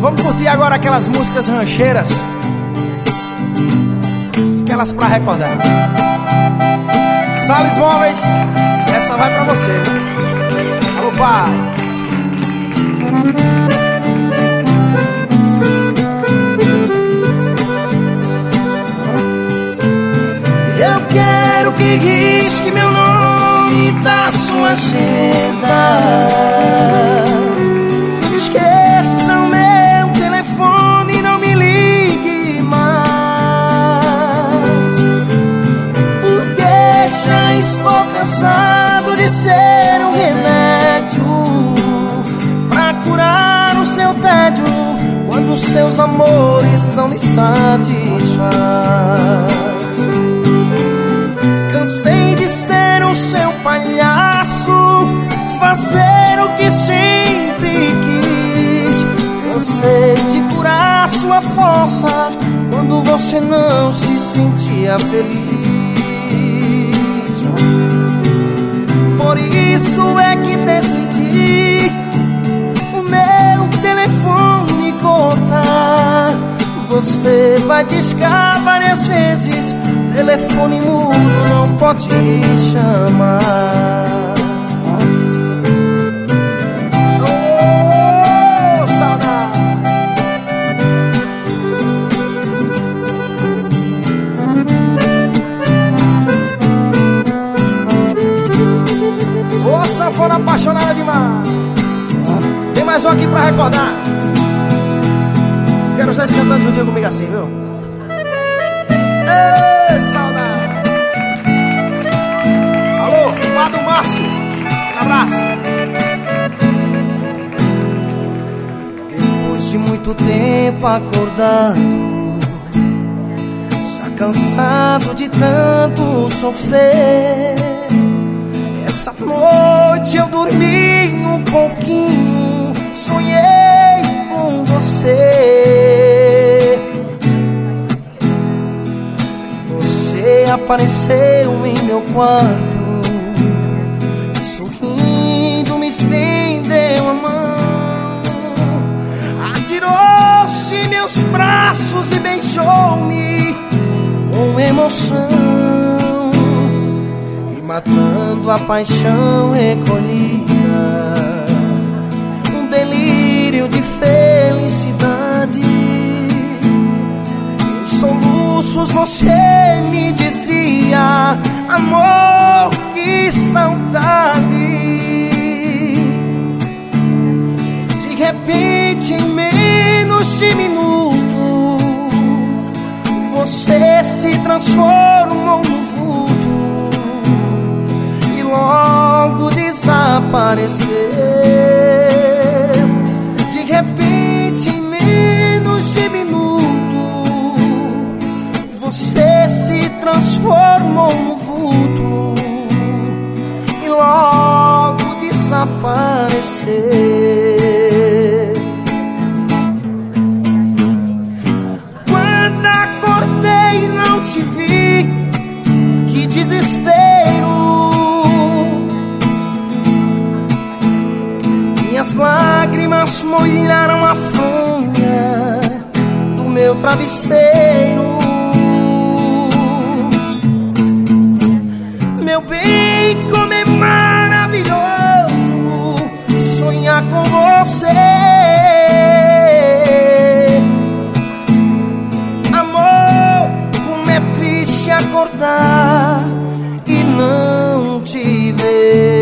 Vamos curtir agora aquelas músicas rancheiras, aquelas pra recordar. Salles Móveis, essa vai pra você. Alô, pai. Eu quero que risque meu nome da sua agenda. Esqueça o meu telefone e não me ligue mais, porque já estou cansado de ser um remédio pra curar o seu tédio quando seus amores não lhe satisfaz. Cansei de ser o seu palhaço, fazer o que sempre quis. Cansei de curar sua força quando você não se sentia feliz. Por isso é que decidi o meu telefone cortar. Você vai discar várias vezes, telefone mudo não pode chamar. Oh, saudade. Ô, sanfona apaixonada demais. Tem mais um aqui pra recordar. Quero vocês cantando juntinho comigo assim, viu? Ei, saudade. Alô, Padre Márcio, um abraço. Depois de muito tempo acordado, já cansado de tanto sofrer, essa noite eu dormi um pouquinho, sonhei com você. Você apareceu em meu quarto, sorrindo me estendeu a mão, atirou-se em meus braços e beijou-me com emoção, e matando a paixão recolhida, um delírio de felicidade. Em soluços você me dizia: amor, que saudade. De repente, em menos de minuto, você se transformou num vulto e logo desapareceu. De repente, em menos de minuto, você se transformou num vulto e logo desapareceu. Quando acordei e não te vi, que desespero. Minhas lágrimas molharam a fronha do meu travesseiro. Meu bem, como é maravilhoso sonhar com você. Amor, como é triste acordar e não te ver.